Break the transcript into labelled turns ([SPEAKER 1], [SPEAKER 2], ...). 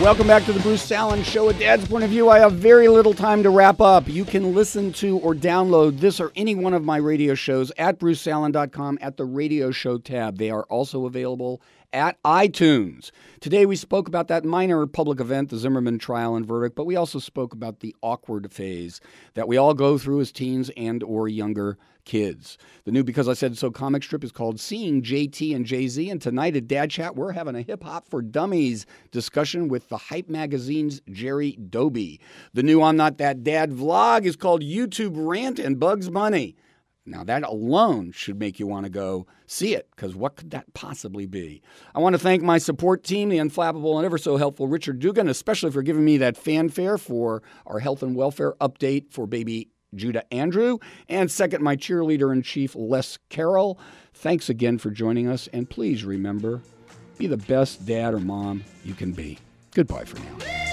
[SPEAKER 1] Welcome back to the Bruce Allen Show. A Dad's Point of View. I have very little time to wrap up. You can listen to or download this or any one of my radio shows at bruceallen.com at the radio show tab. They are also available at iTunes. Today we spoke about that minor public event, the Zimmerman trial and verdict, but we also spoke about the awkward phase that we all go through as teens and or younger kids. The new Because I Said So comic strip is called Seeing JT and Jay-Z, and tonight at Dad Chat, we're having a Hip Hop for Dummies discussion with the Hype Magazine's Jerry Doby. The new I'm Not That Dad vlog is called YouTube Rant and Bugs Bunny. Now, that alone should make you want to go see it, because what could that possibly be? I want to thank my support team, the unflappable and ever so helpful Richard Dugan, especially for giving me that fanfare for our health and welfare update for baby Judah Andrew. And second, my cheerleader-in-chief, Les Carroll. Thanks again for joining us, and please remember, be the best dad or mom you can be. Goodbye for now.